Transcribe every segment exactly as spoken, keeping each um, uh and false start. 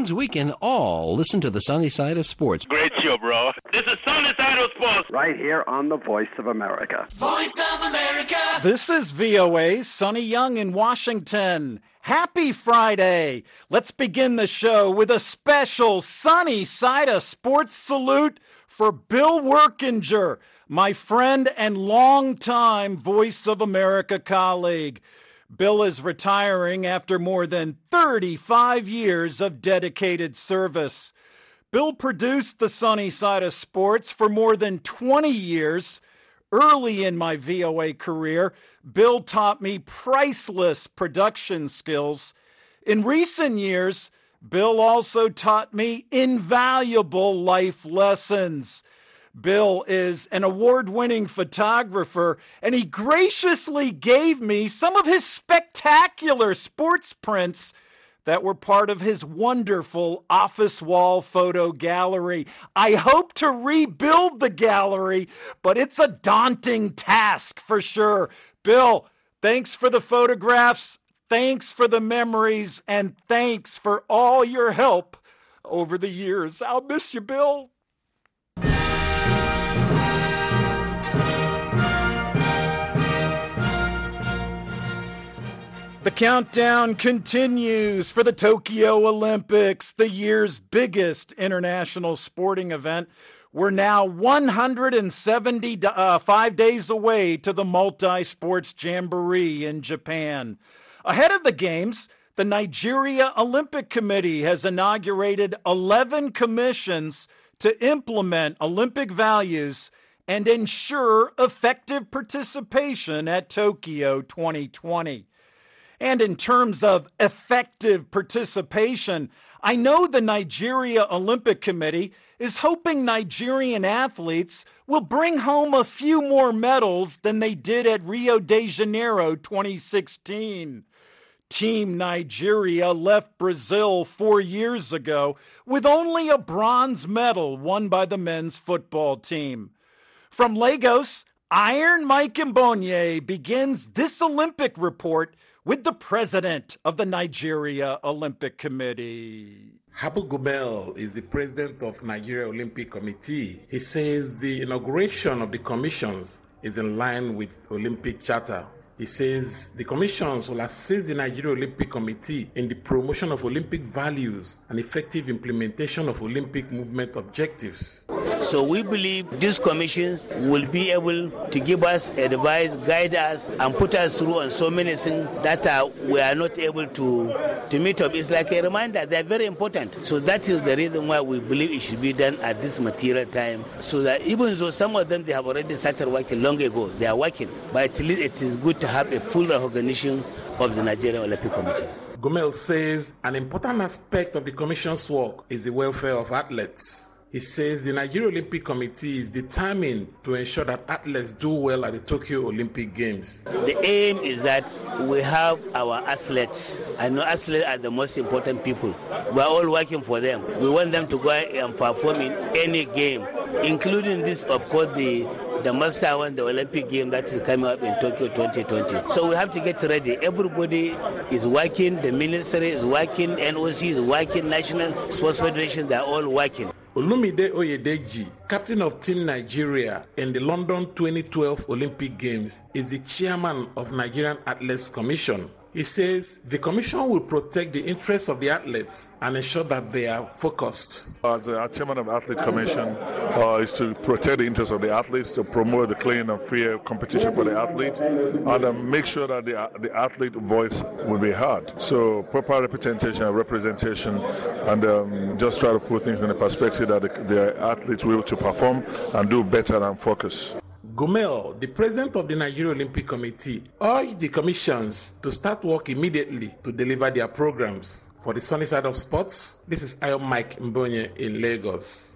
means we can all listen to the sunny side of sports. Great show, bro. This is Sunny Side of Sports. Right here on the Voice of America. Voice of America. This is V O A, Sonny Young in Washington. Happy Friday. Let's begin the show with a special Sunny Side of Sports salute for Bill Workinger, my friend and longtime Voice of America colleague. Bill is retiring after more than thirty-five years of dedicated service. Bill produced the Sunny Side of Sports for more than twenty years. Early in my V O A career, Bill taught me priceless production skills. In recent years, Bill also taught me invaluable life lessons. Bill is an award-winning photographer, and he graciously gave me some of his spectacular sports prints that were part of his wonderful office wall photo gallery. I hope to rebuild the gallery, but it's a daunting task for sure. Bill, thanks for the photographs, thanks for the memories, and thanks for all your help over the years. I'll miss you, Bill. The countdown continues for the Tokyo Olympics, the year's biggest international sporting event. We're now one hundred seventy-five days away to the Multi-Sports Jamboree in Japan. Ahead of the Games, the Nigeria Olympic Committee has inaugurated eleven commissions to implement Olympic values and ensure effective participation at Tokyo twenty twenty. And in terms of effective participation, I know the Nigeria Olympic Committee is hoping Nigerian athletes will bring home a few more medals than they did at Rio de Janeiro twenty sixteen. Team Nigeria left Brazil four years ago with only a bronze medal won by the men's football team. From Lagos, Iron Mike Mbonye begins this Olympic report with the president of the Nigeria Olympic Committee. Habu Gumel is the president of Nigeria Olympic Committee. He says the inauguration of the commissions is in line with Olympic Charter. He says the commissions will assist the Nigeria Olympic Committee in the promotion of Olympic values and effective implementation of Olympic movement objectives. So we believe these commissions will be able to give us advice, guide us, and put us through on so many things that uh, we are not able to, to meet up. It's like a reminder. They're very important. So that is the reason why we believe it should be done at this material time, so that even though some of them, they have already started working long ago, they are working. But at least it is good to have a full recognition of the Nigerian Olympic Committee. Gumel says an important aspect of the Commission's work is the welfare of athletes. He says the Nigeria Olympic Committee is determined to ensure that athletes do well at the Tokyo Olympic Games. The aim is that we have our athletes. I know athletes are the most important people. We are all working for them. We want them to go and perform in any game, including this, of course, the the master one, the Olympic game that is coming up in Tokyo twenty twenty. So we have to get ready. Everybody is working. The ministry is working. N O C is working. National Sports Federation, they are all working. Olumide Oyedeji, captain of Team Nigeria in the London twenty twelve Olympic Games, is the chairman of Nigerian Athletes Commission. He says the commission will protect the interests of the athletes and ensure that they are focused. As the chairman of the Athlete Commission, uh, is to protect the interests of the athletes, to promote the clean and fair competition for the athletes, and uh, make sure that the, the athlete voice will be heard. So proper representation and representation, and um, just try to put things in a perspective that the, the athletes will be able to perform and do better and focus. Gumel, the president of the Nigeria Olympic Committee, urged the commissions to start work immediately to deliver their programs. For the Sunny Side of Sports, this is Iron Mike Mbonye in Lagos.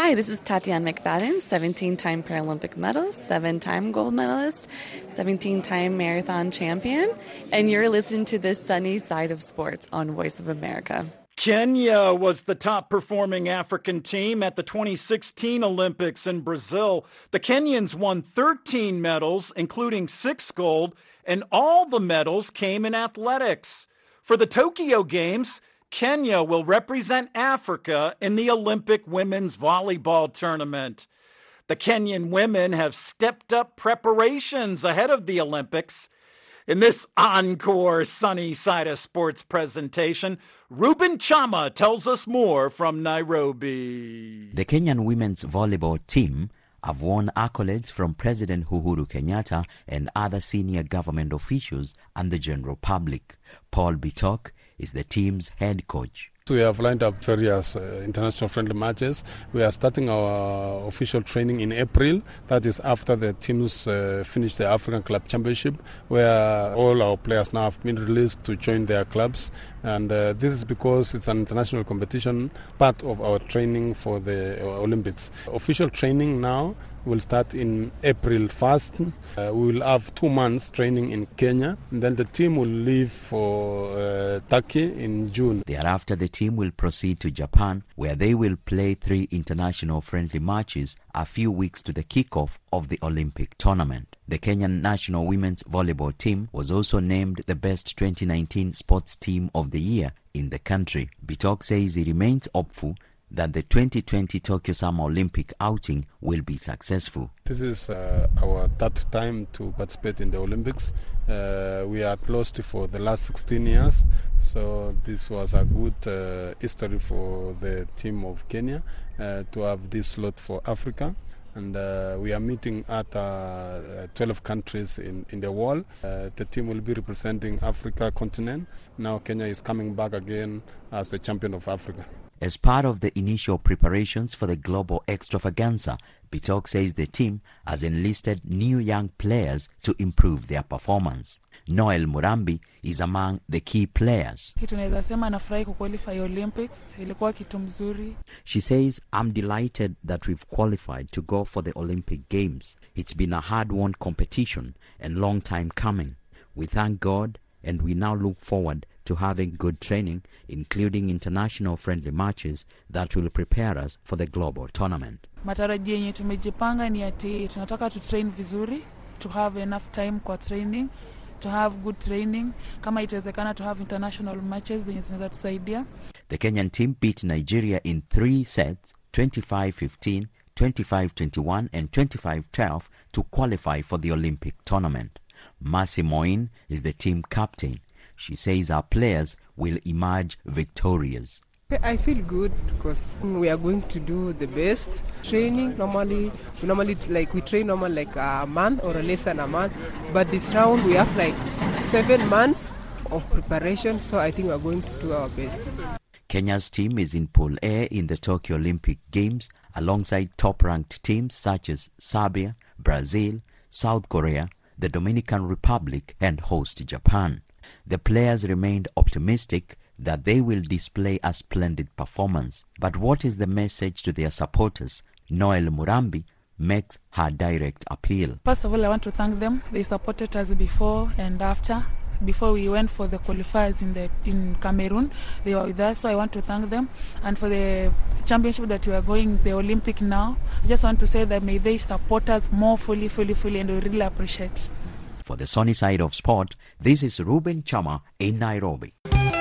Hi, this is Tatiana McFadden, seventeen-time Paralympic medalist, seven-time gold medalist, seventeen-time marathon champion, and you're listening to the Sunny Side of Sports on Voice of America. Kenya was the top-performing African team at the twenty sixteen Olympics in Brazil. The Kenyans won thirteen medals, including six gold, and all the medals came in athletics. For the Tokyo Games, Kenya will represent Africa in the Olympic women's volleyball tournament. The Kenyan women have stepped up preparations ahead of the Olympics. In this encore Sunny Side of Sports presentation, Ruben Chama tells us more from Nairobi. The Kenyan women's volleyball team have won accolades from President Uhuru Kenyatta and other senior government officials and the general public. Paul Bitok is the team's head coach. We have lined up various uh, international friendly matches. We are starting our official training in April. That is after the teams uh, finish the African Club Championship, where all our players now have been released to join their clubs. And uh, this is because it's an international competition, part of our training for the uh, Olympics. Official training now will start in April first. Uh, we will have two months training in Kenya, and then the team will leave for uh, Turkey in June. Thereafter, the team will proceed to Japan, where they will play three international friendly matches a few weeks to the kickoff of the Olympic tournament. The Kenyan national women's volleyball team was also named the best twenty nineteen sports team of the year in the country. Bitok says he remains hopeful that the twenty twenty Tokyo Summer Olympic outing will be successful. This is uh, our third time to participate in the Olympics. Uh, we are close to for the last sixteen years, so this was a good uh, history for the team of Kenya uh, to have this slot for Africa. And uh, we are meeting at uh, twelve countries in, in the world. Uh, the team will be representing Africa continent. Now Kenya is coming back again as the champion of Africa. As part of the initial preparations for the global extravaganza, Bitok says the team has enlisted new young players to improve their performance. Noel Murambi is among the key players. Kitu naweza sema nafurahi kuqualify Olympics. Ilikuwa kitu mzuri. She says, I'm delighted that we've qualified to go for the Olympic Games. It's been a hard-won competition and long time coming. We thank God and we now look forward to having good training, including international friendly matches that will prepare us for the global tournament. Matarajio yenye tumejipanga ni ati tunataka to train vizuri, to have enough time kwa training, to have good training, kama itawezekana to have international matches zenye zinaweza tusaidia. The Kenyan team beat Nigeria in three sets, twenty-five fifteen, twenty-five twenty-one and twenty-five twelve to qualify for the Olympic tournament. Mercy Moin is the team captain. She says our players will emerge victorious. I feel good because we are going to do the best training. Normally, we normally like we train normally like a month or less than a month, but this round we have like seven months of preparation. So I think we are going to do our best. Kenya's team is in Pool A in the Tokyo Olympic Games alongside top-ranked teams such as Serbia, Brazil, South Korea, the Dominican Republic, and host Japan. The players remained optimistic that they will display a splendid performance. But what is the message to their supporters? Noel Murambi makes her direct appeal. First of all, I want to thank them. They supported us before and after. Before we went for the qualifiers in the in Cameroon, they were with us, so I want to thank them. And for the championship that we are going, the Olympic now, I just want to say that may they support us more fully, fully, fully, and we really appreciate. For the Sunny Side of Sport, this is Ruben Chama in Nairobi.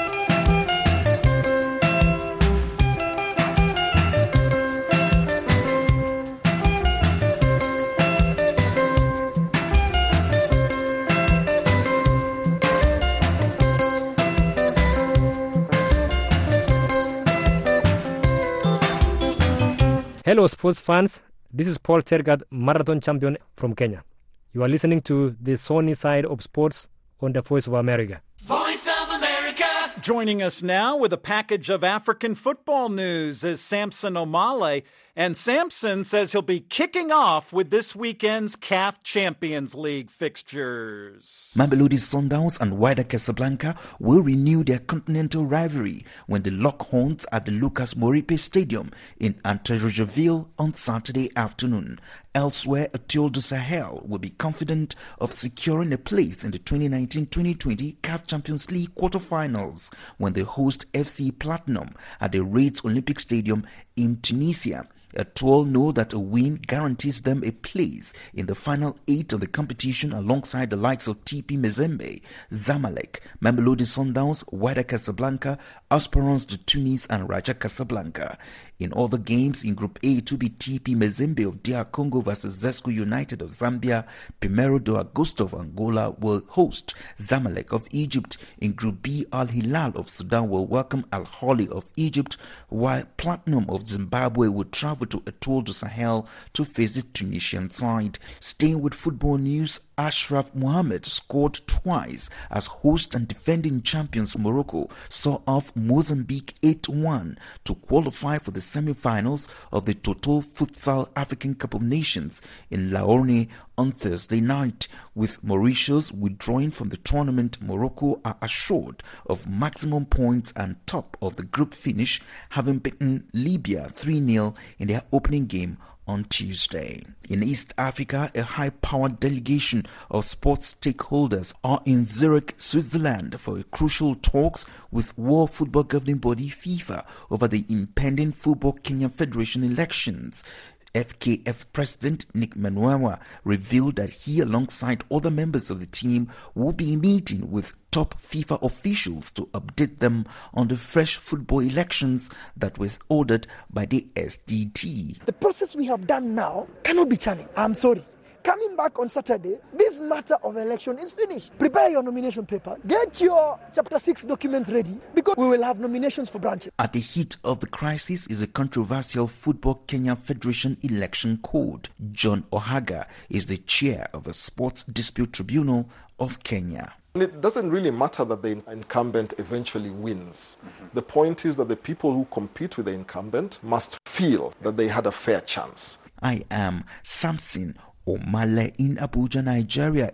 Hello sports fans, this is Paul Tergat, marathon champion from Kenya. You are listening to the Sunny Side of Sports on the Voice of America. Voice of America, Joining us now with a package of African football news is Samson Omale. And Samson says he'll be kicking off with this weekend's C A F Champions League fixtures. Mamelodi Sundowns and Wydad Casablanca will renew their continental rivalry when the lock horns at the Lucas Moripe Stadium in Antananarivo on Saturday afternoon. Elsewhere, Etoile du Sahel will be confident of securing a place in the twenty nineteen twenty twenty C A F Champions League quarterfinals when they host F C Platinum at the Raids Olympic Stadium in Tunisia. Etoile know that a win guarantees them a place in the final eight of the competition alongside the likes of T P Mazembe, Zamalek, Mamelodi Sundowns, Wydad Casablanca, Esperance de Tunis and Raja Casablanca. In other games in Group A, it will be T P Mazembe of D R Congo versus Zesco United of Zambia. Primero de Agosto of Angola will host Zamalek of Egypt. In Group B, Al Hilal of Sudan will welcome Al Ahly of Egypt, while Platinum of Zimbabwe will travel to Etoile du Sahel to face the Tunisian side. Staying with football news, Ashraf Mohamed scored twice as host and defending champions Morocco saw off Mozambique eight one to qualify for the semi-finals of the Total Futsal African Cup of Nations in Laorne on Thursday night. With Mauritius withdrawing from the tournament, Morocco are assured of maximum points and top of the group finish, having beaten Libya three nil in their opening game on Tuesday. In East Africa, a high-powered delegation of sports stakeholders are in Zurich, Switzerland for a crucial talks with World Football Governing Body FIFA over the impending Football Kenya Federation elections. F K F President Nick Manwawa revealed that he, alongside other members of the team, will be meeting with top FIFA officials to update them on the fresh football elections that was ordered by the S D T. The process we have done now cannot be challenged. I'm sorry. Coming back on Saturday, this matter of election is finished. Prepare your nomination papers. Get your Chapter six documents ready because we will have nominations for branches. At the heat of the crisis is a controversial Football Kenya Federation election code. John Ohaga is the chair of the Sports Dispute Tribunal of Kenya. It doesn't really matter that the incumbent eventually wins. Mm-hmm. The point is that the people who compete with the incumbent must feel that they had a fair chance. I am Samson Omale in Abuja, Nigeria.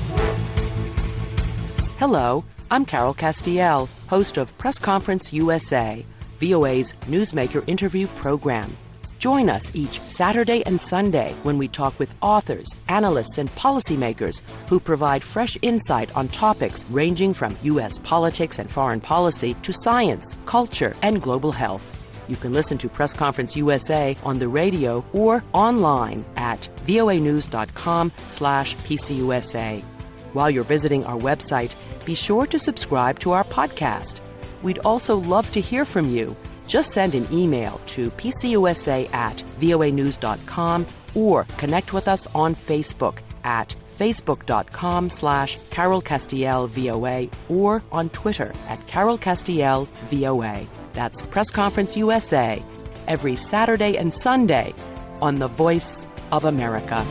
Hello, I'm Carol Castiel, host of Press Conference U S A, V O A's newsmaker interview program. Join us each Saturday and Sunday when we talk with authors, analysts, and policymakers who provide fresh insight on topics ranging from U S politics and foreign policy to science, culture, and global health. You can listen to Press Conference U S A on the radio or online at voanews.com slash PCUSA. While you're visiting our website, be sure to subscribe to our podcast. We'd also love to hear from you. Just send an email to pcusa at voanews.com or connect with us on Facebook at facebook.com slash Carol Castiel VOA or on Twitter at Carol Castiel VOA. That's Press Conference U S A, every Saturday and Sunday on The Voice of America.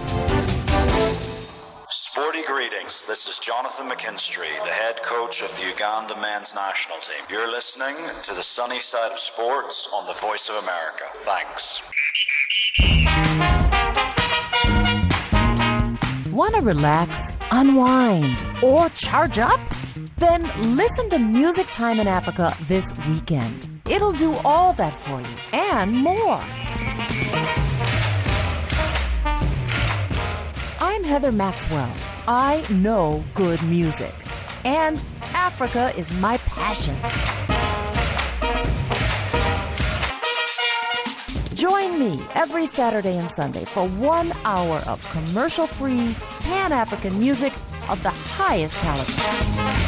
Sporty greetings. This is Jonathan McKinstry, the head coach of the Uganda men's national team. You're listening to the sunny side of sports on The Voice of America. Thanks. Want to relax, unwind, or charge up? Then listen to Music Time in Africa this weekend. It'll do all that for you and more. I'm Heather Maxwell. I know good music, and Africa is my passion. Join me every Saturday and Sunday for one hour of commercial-free, Pan-African music of the highest caliber.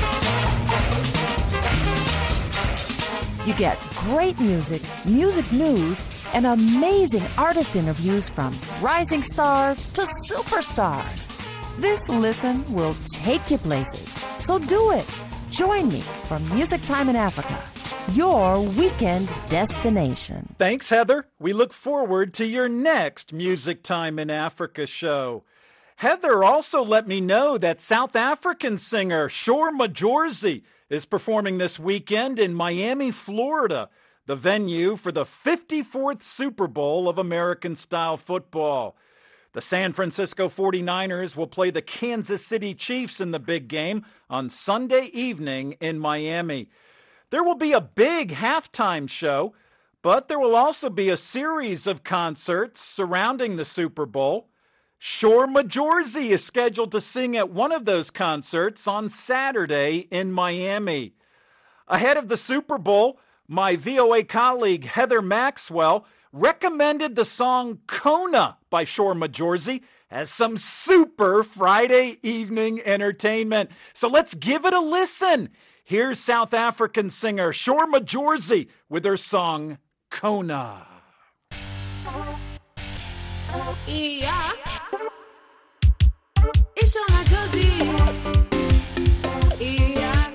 You get great music, music news, and amazing artist interviews from rising stars to superstars. This listen will take you places. So do it. Join me for Music Time in Africa, your weekend destination. Thanks, Heather. We look forward to your next Music Time in Africa show. Heather also let me know that South African singer Shore Majorzy is performing this weekend in Miami, Florida, the venue for the fifty-fourth Super Bowl of American-style football. The San Francisco forty-niners will play the Kansas City Chiefs in the big game on Sunday evening in Miami. There will be a big halftime show, but there will also be a series of concerts surrounding the Super Bowl. Shore Majorzy is scheduled to sing at one of those concerts on Saturday in Miami. Ahead of the Super Bowl, my V O A colleague Heather Maxwell recommended the song Kona by Shore Majorzy as some super Friday evening entertainment. So let's give it a listen. Here's South African singer Shore Majorzy with her song Kona. Yeah. It's Shore Majorzy. Yeah.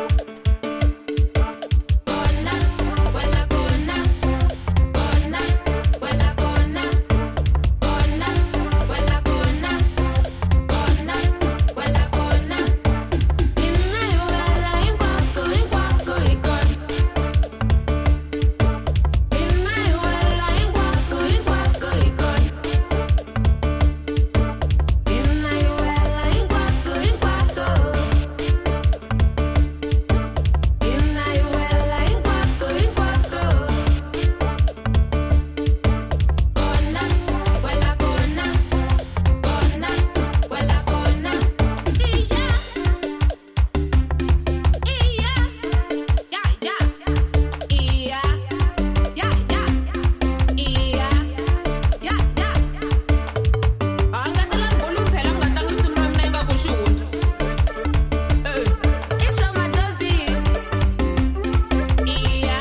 Kona, wela kona. Kona, wela kona. Kona, wela kona. Kona, wela kona. Inna wela inkwako, inkwako ikon. Inna wela inkwako, inkwako ikon. Inna wela inkwako, inkwako. Inna wela inkwako, inkwako. Kona, wela kona. Kona, wela kona. Iya. Iya. Ya, ya. Iya. Ya, ya. Iya. Ya, ya. Angatalan bolu phela ngatang simram na nga kushunda. Eh. It's Shore Majorzy. Iya.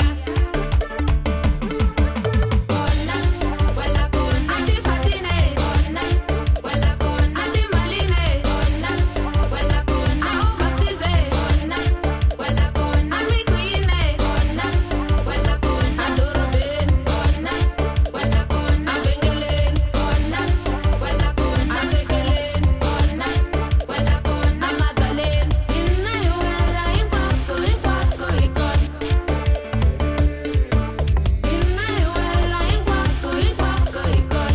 Kona, wela kona. Ati patine. Kona, wela kona. Ati maline. Kona, wela kona. Overseas. Kona, wela kona. Ami kuine. Kona, wela kona. Adorobin. Kona, wela kona. Avengelen. Kona, wela kona. Asekelen. Kona, wela kona. Amadalen. Inna wela inkwako, inkwako ikon. Inna wela inkwako, inkwako ikon.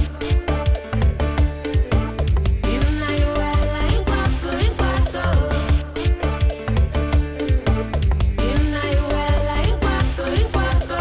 Inna wela inkwako, inkwako. Inna wela inkwako, inkwako.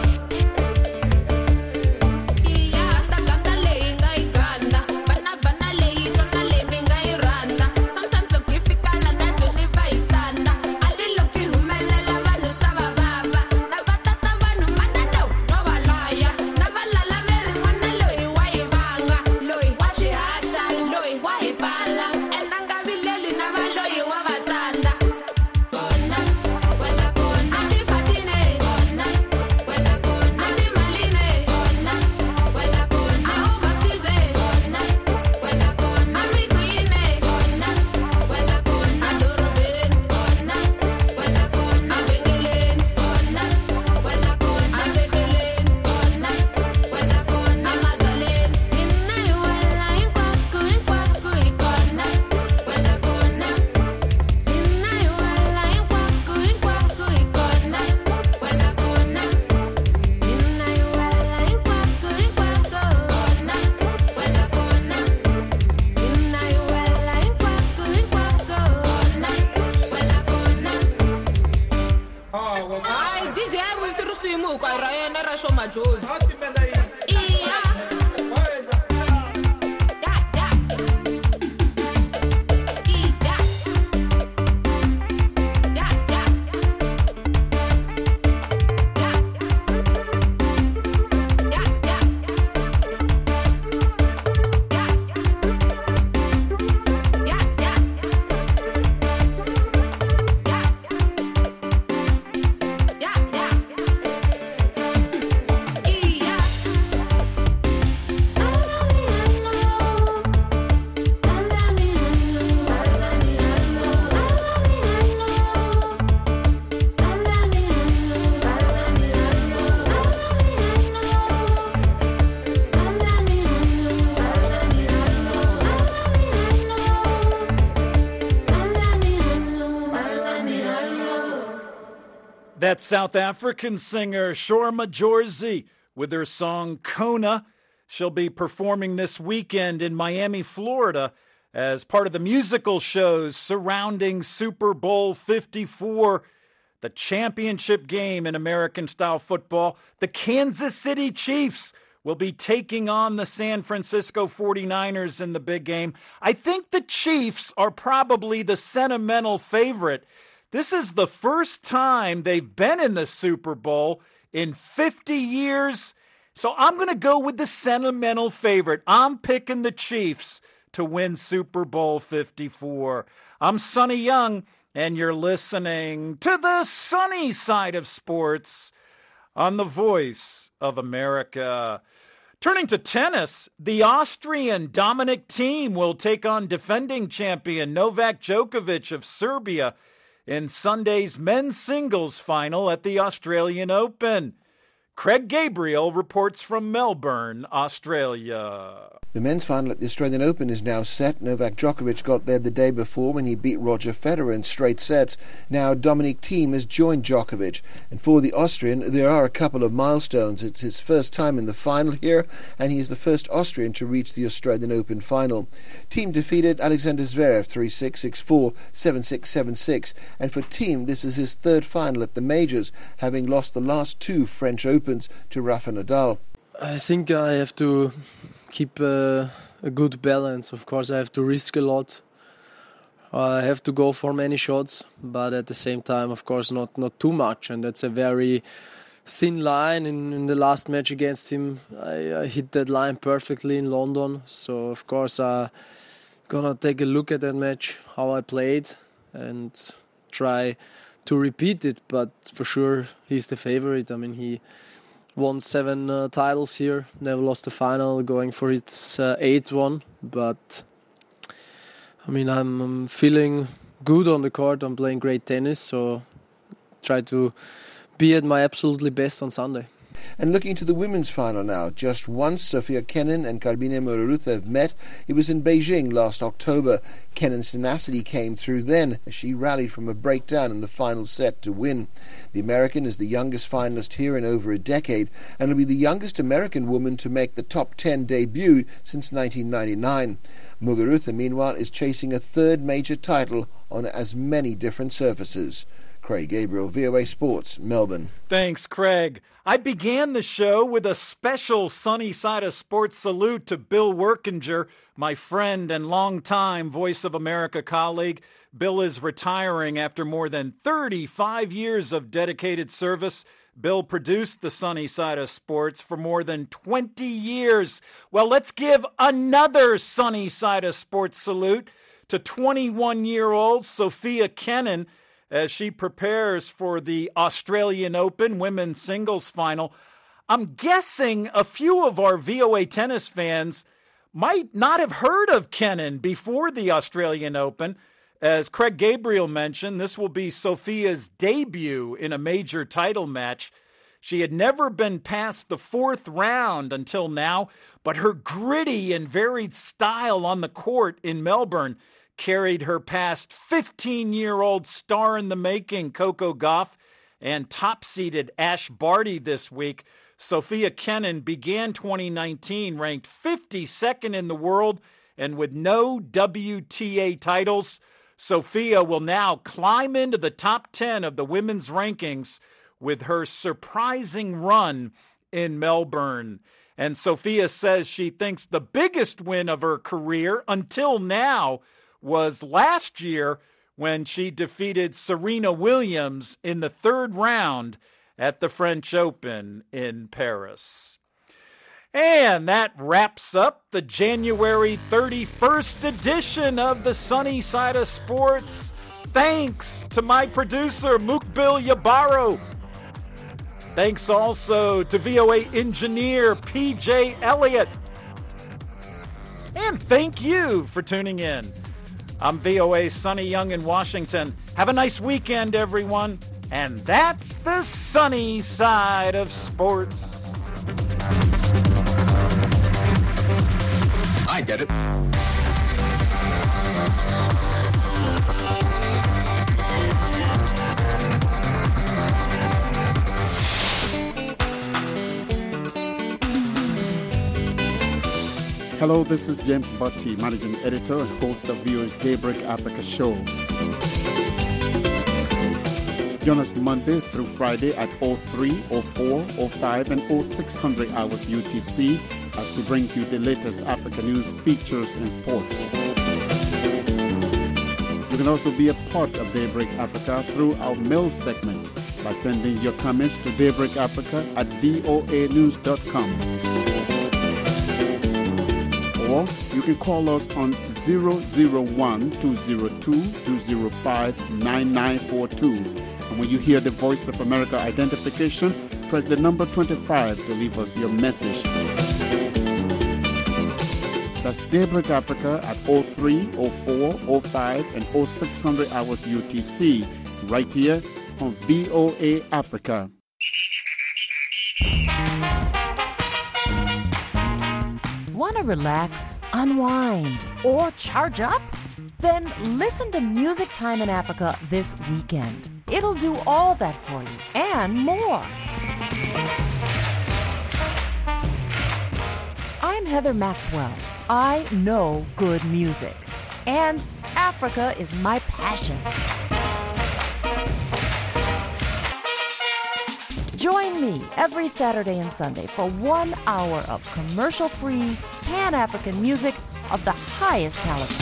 Iya anda ganda le ngai ganda. Bana bana le itona le ngai randa. Sometimes look difficult and I don't live by standa. Ali look humelela vanu shava baba. Na batata vanu manano no balaya. Na balala veri mana loi wai banga. Loi wachi hasha loi wai bala. Endanga vileli na valoi wabatanda. Kona, wela kona. Ati patine. Kona, wela kona. Ati maline. Kona, wela kona. Overseas. Kona, wela kona. Ami kuine. Kona, wela kona. Adorobin. Kona, wela kona. Avengelen. Kona, wela kona. Asekelen. Kona, wela kona. Amadalen. Inna wela inkwako, inkwako ikona. Wela kona. Inna wela inkwako, inkwako ikona. Wela kona. Inna wela inkwako, inkwako. Kona, wela kona. Inna wela inkwako, inkwako. Kona, wela kona. Ay, D J Mr. Simu kwa Ryan ra Shore Majorzy. Iya. Ya, ya. Iya. Ya, ya. Ya. Ya, ya. Ya. Ya, ya. Ya, ya. Iya. That South African singer Shore Majorzy with her song Kona. She'll be performing this weekend in Miami, Florida as part of the musical shows surrounding Super Bowl fifty-four, the championship game in American-style football. The Kansas City Chiefs will be taking on the San Francisco forty-niners in the big game. I think the Chiefs are probably the sentimental favorite. This is the first time they've been in the Super Bowl in fifty years. So I'm going to go with the sentimental favorite. I'm picking the Chiefs to win Super Bowl fifty-four. I'm Sonny Young, and you're listening to the sunny side of sports on the Voice of America. Turning to tennis, the Austrian Dominic Thiem will take on defending champion Novak Djokovic of Serbia in Sunday's men's singles final at the Australian Open. Craig Gabriel reports from Melbourne, Australia. The men's final at the Australian Open is now set. Novak Djokovic got there the day before when he beat Roger Federer in straight sets. Now Dominic Thiem has joined Djokovic. And for the Austrian, there are a couple of milestones. It's his first time in the final here, and he is the first Austrian to reach the Australian Open final. Thiem defeated Alexander Zverev three six, six four, seven six, seven six. And for Thiem, this is his third final at the majors, having lost the last two French Opens to Rafa Nadal. I think I have to keep uh, a good balance. Of course, I have to risk a lot. I have to go for many shots, but at the same time, of course, not, not too much. And that's a very thin line. In, in the last match against him, I, I hit that line perfectly in London. So, of course, I'm going to take a look at that match, how I played, and try to repeat it. But for sure, he's the favorite. I mean, he won seven uh, titles here, never lost a final, going for his uh, eighth one. But, I mean, I'm, I'm feeling good on the court. I'm playing great tennis, so try to be at my absolutely best on Sunday. And looking to the women's final now, just once Sofia Kenin and Carbinia Muguruza have met. It was in Beijing last October. Kenin's tenacity came through then as she rallied from a breakdown in the final set to win. The American is the youngest finalist here in over a decade and will be the youngest American woman to make the top ten debut since nineteen ninety-nine. Muguruza, meanwhile, is chasing a third major title on as many different surfaces. Craig Gabriel, V O A Sports, Melbourne. Thanks, Craig. I began the show with a special Sunny Side of Sports salute to Bill Workinger, my friend and longtime Voice of America colleague. Bill is retiring after more than thirty-five years of dedicated service. Bill produced the Sunny Side of Sports for more than twenty years. Well, let's give another Sunny Side of Sports salute to twenty-one-year-old Sofia Kenin, as she prepares for the Australian Open women's singles final. I'm guessing a few of our V O A tennis fans might not have heard of Kenin before the Australian Open. As Craig Gabriel mentioned, this will be Sofia's debut in a major title match. She had never been past the fourth round until now, but her gritty and varied style on the court in Melbourne carried her past fifteen-year-old star-in-the-making Coco Gauff and top-seeded Ash Barty this week. Sofia Kenin began twenty nineteen ranked fifty-second in the world, and with no W T A titles, Sofia will now climb into the top ten of the women's rankings with her surprising run in Melbourne. And Sofia says she thinks the biggest win of her career until now was last year when she defeated Serena Williams in the third round at the French Open in Paris. And that wraps up the January thirty-first edition of the Sunny Side of Sports. Thanks to my producer, Mukbil Yabaro. Thanks also to V O A engineer, P J Elliott. And thank you for tuning in. I'm V O A's Sonny Young in Washington. Have a nice weekend, everyone. And that's the Sunny Side of Sports. I get it. Hello, this is James Botti, Managing Editor and host of V O A's Daybreak Africa show. Join us Monday through Friday at oh three, oh four, oh five, and oh six hundred hours U T C as we bring you the latest African news, features, and sports. You can also be a part of Daybreak Africa through our mail segment by sending your comments to daybreakafrica at voa news dot com. Or you can call us on zero zero one, two zero two, two zero five, nine nine four two. And when you hear the Voice of America identification, press the number twenty-five to leave us your message. That's Daybreak Africa at oh three, oh four, oh five, and oh six hundred hours U T C, right here on V O A Africa. Want to relax, unwind, or charge up? Then listen to Music Time in Africa this weekend. It'll do all that for you and more. I'm Heather Maxwell. I know good music, and Africa is my passion. Join me every Saturday and Sunday for one hour of commercial-free, Pan-African music of the highest caliber.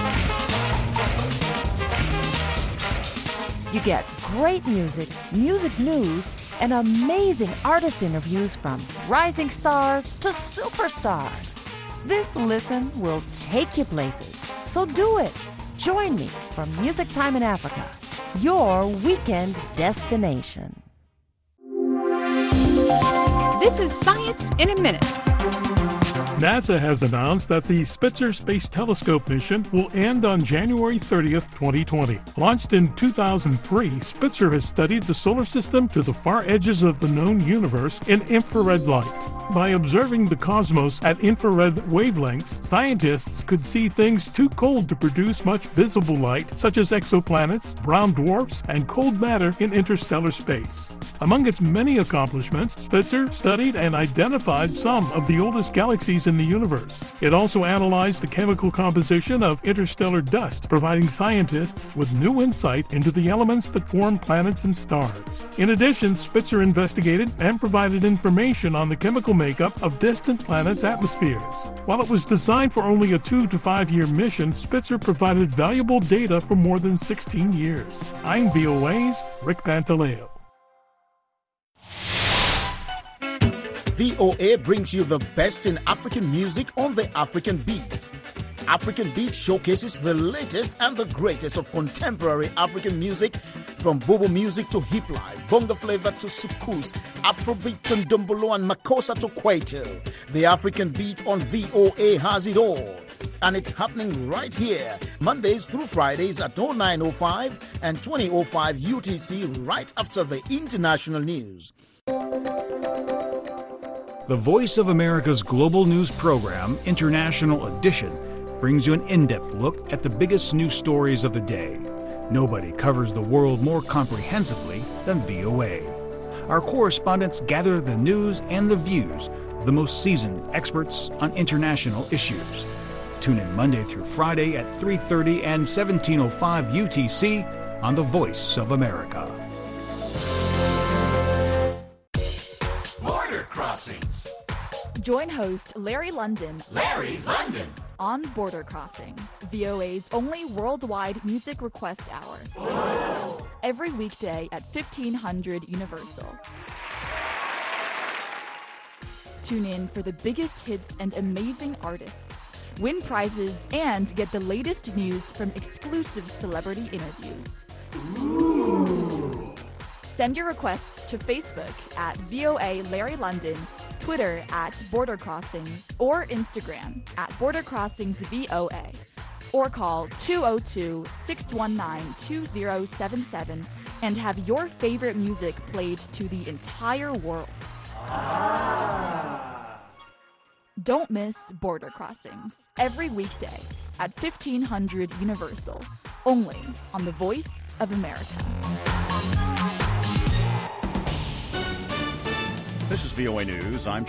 You get great music, music news, and amazing artist interviews from rising stars to superstars. This listen will take you places. So do it. Join me for Music Time in Africa, your weekend destination. This is Science in a Minute. NASA has announced that the Spitzer Space Telescope mission will end on January thirtieth, twenty twenty. Launched in two thousand three, Spitzer has studied the solar system to the far edges of the known universe in infrared light. By observing the cosmos at infrared wavelengths, scientists could see things too cold to produce much visible light, such as exoplanets, brown dwarfs, and cold matter in interstellar space. Among its many accomplishments, Spitzer studied and identified some of the oldest galaxies in the universe. It also analyzed the chemical composition of interstellar dust, providing scientists with new insight into the elements that form planets and stars. In addition, Spitzer investigated and provided information on the chemical makeup of distant planets' atmospheres. While it was designed for only a two to five year mission, Spitzer provided valuable data for more than sixteen years. I'm V O A's Rick Pantaleo. V O A brings you the best in African music on the African Beat. African Beat showcases the latest and the greatest of contemporary African music, from bobo music to hip life, bongo flavor to soukous, Afrobeat to ndombolo and makossa to kwaito. The African Beat on V O A has it all. And it's happening right here, Mondays through Fridays at oh nine oh five and twenty oh five U T C, right after the international news. The Voice of America's global news program, International Edition, brings you an in-depth look at the biggest news stories of the day. Nobody covers the world more comprehensively than V O A. Our correspondents gather the news and the views of the most seasoned experts on international issues. Tune in Monday through Friday at three thirty and seventeen oh five U T C on The Voice of America. Border Crossings. Join host Larry London. Larry London. On Border Crossings, V O A's only worldwide music request hour. Whoa. Every weekday at fifteen hundred Universal. Tune in for the biggest hits and amazing artists, win prizes, and get the latest news from exclusive celebrity interviews. Ooh. Send your requests to Facebook at V O A Larry London, Twitter at Border Crossings, or Instagram at Border Crossings V O A. Or call two oh two, six one nine, two oh seven seven and have your favorite music played to the entire world. Ah. Don't miss Border Crossings every weekday at fifteen hundred Universal, only on The Voice of America. This is V O A News. I'm